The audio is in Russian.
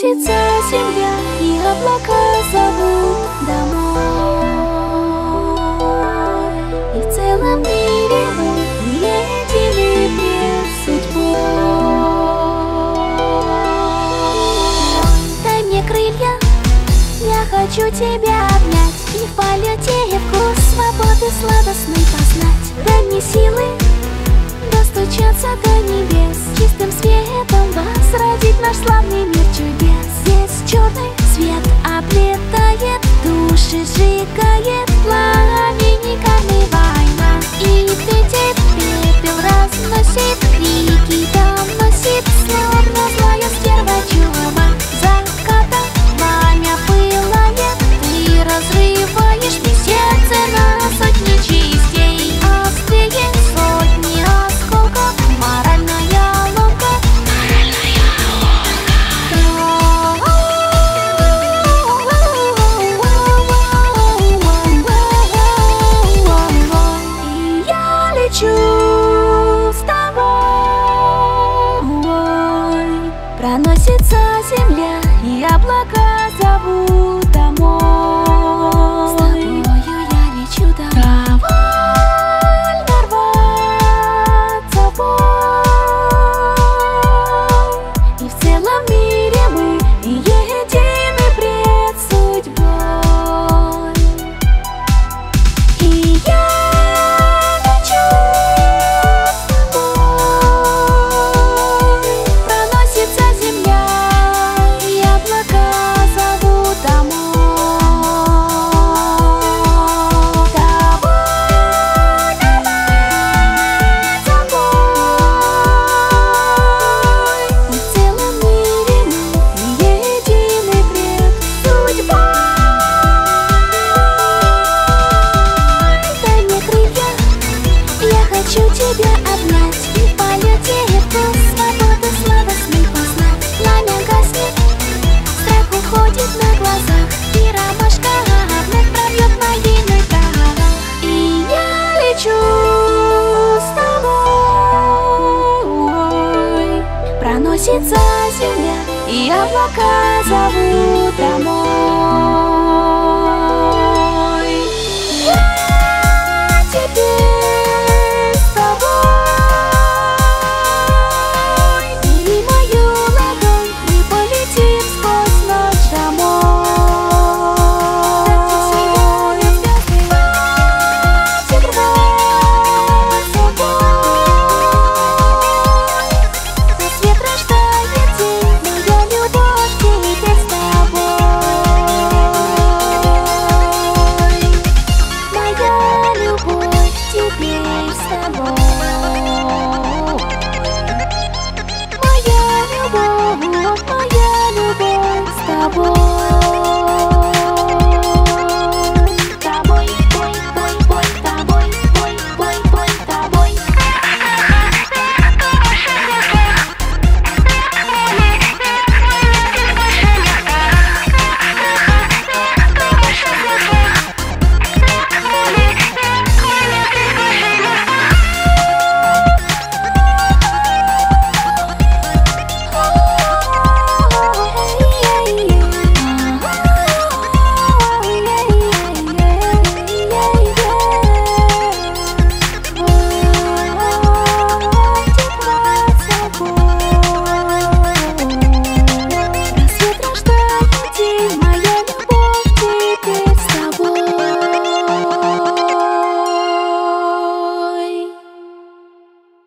Проносится земля, и облака зовут домой. И в целом мире мы едины пред судьбой. Дай мне крылья, я хочу тебя обнять, и в полете вкус свободы сладостный познать. Дай мне силы достучаться до небес, чистым светом возродить наш славный мир чудес. Здесь черный свет облетает, души сжигает, пламенниками война. И ветер пепел разносит, крики доносит, словно злая стерва чума. Заката пламя пылает, ты разрываешь мне сердце на сотни частей. Острее сотни осколков, моральная ломка. И я лечу с тобой. Проносится земля, и облака зовут домой. С тобою я лечу домой. Довольно рваться в бой. И в целом мире мы едины пред судьбой. И я лечу с тобой. Проносится земля, и облака зовут домой. Довольно рваться в бой. И в целом мире мы едины пред судьбой. Дай мне крылья, я хочу тебя обнять, и в полете вкус свободы сладостный познать. Пламя гаснет, страх уходит на глазах, и ромашка вновь пробьет могильный прах. И я лечу с тобой. Проносится земля, и облака зовут домой.